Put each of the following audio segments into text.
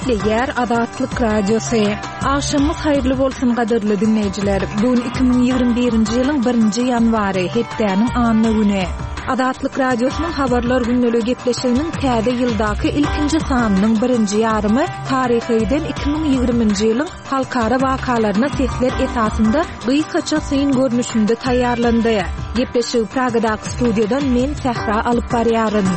Ýer Adatlyk Radiosu. Aşamyz haýyrly bolsun gaderli dinleýijiler. Bugün 2021-nji ýylyň 1-nji ýanwary, hepdeniň anyny güni. Adatlyk Radiosynyň habarlar günneligi gepleşiginiň täze ýyldaky ilkinji sanynyň 1-nji ýarymy taryhydan 2020-nji ýylyň halkara wakalaryna sesler esasynda gysgaça syn görnüşinde taýýarlandy. Gepleşigi Pragadaky studiýadan men Sahra alyp barýaryn.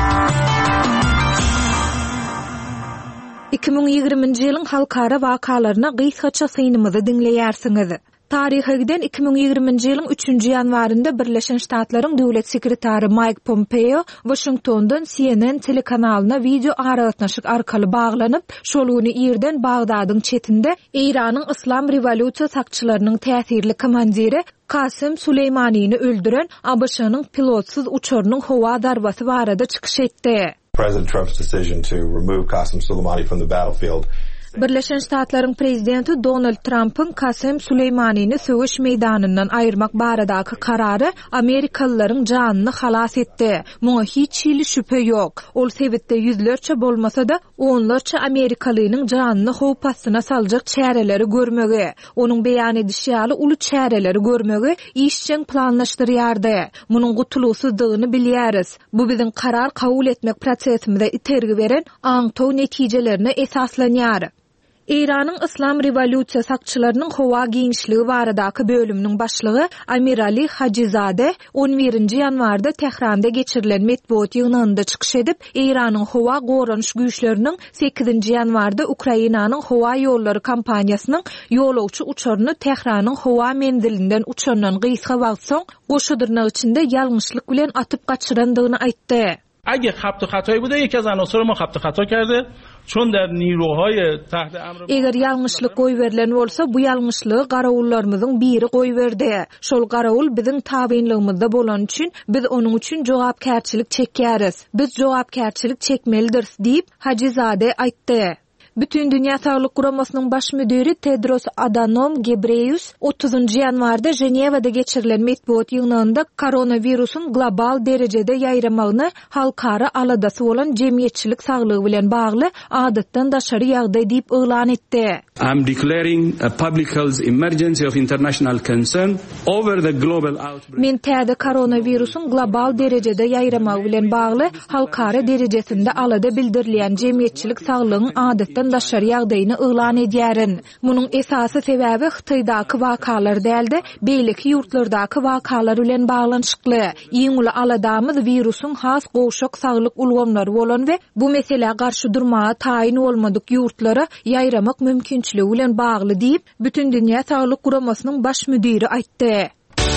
2020-nji ýylyň halkara wakalaryna gysgaça synymyzy dinleýärsiňiz. Taryhydan 2020-nji ýylyň 3-nji ýanwarynda Birleşen Ştatlaryň döwlet sekretary Mike Pompeo Washingtondan CNN telekanalyna video aragatnaşyk arkaly baglanyp, şoluny ýerden Bagdadyň çetinde Iranyň Islam rewolýusiýa sakçylarynyň täsirli komandiri Qasem Suleymanyny öldüren ABŞ-nyň pilotsuz uçurynyň howa darbasy barada çykyş etdi. President Trump's decision to remove Qasem Soleimani from the battlefield. Birleşen Ştatlaryň prezidenti Donald Trump'ın Qasem Suleymanyny söwüş meýdanyndan aýyrmak baradaky karary Amerikalılaryň janyny halas etdi. Muňa hiç ýyly şüphe ýok. Ol sebitde ýüzlerçe bolmasa-da onlarça Amerikalynyň janyny howp astyna saljak çäreleri görmegi, onuň beýan edişi ýaly uly çäreleri görmegi işçiň planlaşdyrýardy. Munyň gutulysızdygyny bilýäris. Bu biziň karar kabul etmek prosesimizde itergi beren aňtaw netijelerine esaslanýar. Iranyň Islam rewolýusiýa sakçylarynyň howa giňişligi baradaky bölüminiň başlygy Amir Ali Hajizade 11-nji ýanwarda Tehranda geçirilen medeniýet ýygnynda çykyş edip, Iranyň howa goranyş güýçleriniň 8-nji ýanwarda Ukrainanyň howa ýollary kampaniýasynyň ýolawçy uçuryny Tehranyň howa menzilinden uçandan gysga wagt soň goşudyrnak içinde ýalňyşlyk bilen atyp gaçyrandygyny aýtdy. اگه خط خطایی بوده یکی از عناصر ما خط خطا کرده چون در نیروهای تحت امر eger ýalňyşlyk goý berilen bolsa bu ýalňyşlygy garawullarymyzyň biri goý berdi. Şol garawul biziň tabynlygymyzda bolan üçin biz onuň üçin jogapkärçilik çekýäris. Biz jogapkärçilik çekmelidir diýip Hajizade aýtdy. Bütün Dünya Sağlık Kuramasynyň baş müdiri Tedros Adhanom Ghebreyesus 30-njy ýanwarda Jenewada geçirilen medeniýet ýygnynda koronawirusyň global derejede ýaýramagyny halkara aladasy bolan jemgyýetçilik saglygy bilen bagly adatdan daşary ýagdaý diýip elan etdi. I'm declaring a public health emergency of international concern over the global outbreak. Men täze koronawirusyň global derejede ýaýramagy bilen bagly halkara derejesinde alada bildirilýän jemgyýetçilik saglygynyň adatdan daşary ýagdaýyny elan edýärin. Munyň esasy sebäbi Hytaýdaky wakalar däldi, beýleki ýurtlardaky wakalar bilen baglanyşykly. Iň uly aladamyz wirusyň has goşak saglyk ulgamlary bolan we bu mesele garşy durmaga taýin bolmadyk ýurtlara ýaýramak mümkinçiligi bilen bagly diýip Bütün Dünya Sağlyk Kuramasynyň baş müdiri aýtdy.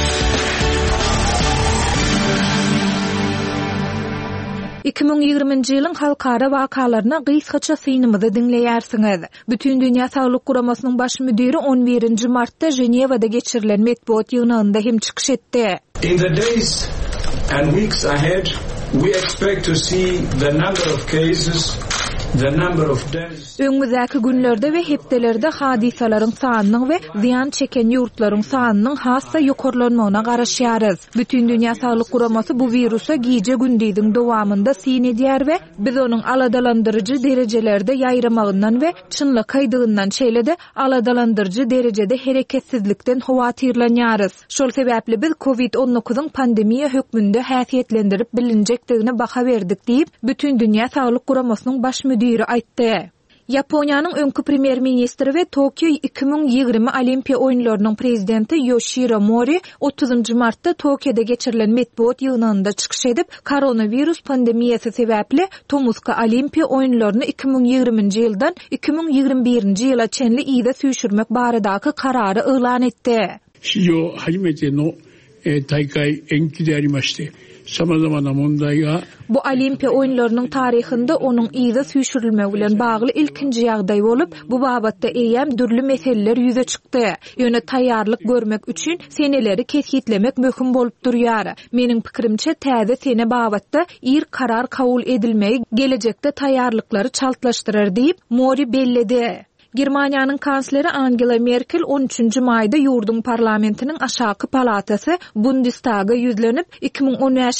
ýylyň halkara wakalaryna gysgaça synymyzy dinleýärsiňiz. Bütün Dünya Sağlyk Kuramasynyň baş müdiri 11-nji martda Jenewada geçirilen medeniýet ýygnynda hem çykyş etdi. In the days and weeks ahead, we expect to see the number of cases, the number of deaths. Öňümüzdäki günlerde we hepdelerde hadisalaryň sanynyň we ziýan çeken ýurtlaryň sanynyň hassa ýokarlanmagyna garaşýarys. Bütün Dünya Sağlyk Kuramasy bu wirusa giýje gündizdiň dowamında syn edýär we biz onuň aladalandyrjy derejelerde ýaýramagyndan we çynlyk aýdygyndan çeýlede aladalandyrjy derejede hereketsizlikden howatyrlanýarys. Şol sebäpli biz COVID-19 pandemiýa hökmünde häsiýetlendirip bilinjekdigine baha berdik diýip Bütün Dünya Sağlyk Kuramasynyň baş müdiri aýtdy. Yaponiýanyň öňkü premier ministri we Tokyo 2020 Olimpiýa oýunlarynyň prezidenti Yoshiro Mori 30-njy martda Tokyoda geçirilen medeniýet ýygnynda çykyş edip, koronavirus pandemiýasy sebäpli Tomuska Olimpiýa oýunlaryny 2020-nji ýyldan 2021-nji ýyla çenli ýyda süýşürmek baradaky karary elan etdi. 史上初めての大会延期でありまして、様々な問題が Bu Olimpiýa oýunlarynyň taryhynda onuň ýyda süýşürilmegi bilen bagly ilkinji ýagdaý bolup, bu babatda eýem dürli meseleler ýüze çykdy. Ýöne taýýarlyk görmek üçin seneleri kesgitlemek möhüm bolup durýar. Meniň pikirimçe täze sene babatda ir karar kabul edilmegi gelecekde taýýarlyklary çaltlaşdyrar diýip Mori belledi. Germaniýanyň kansleri Angela Merkel 13-nji maýda ýurdun parlamentiniň aşaky palatasy Bundestaga ýüzlenip 2013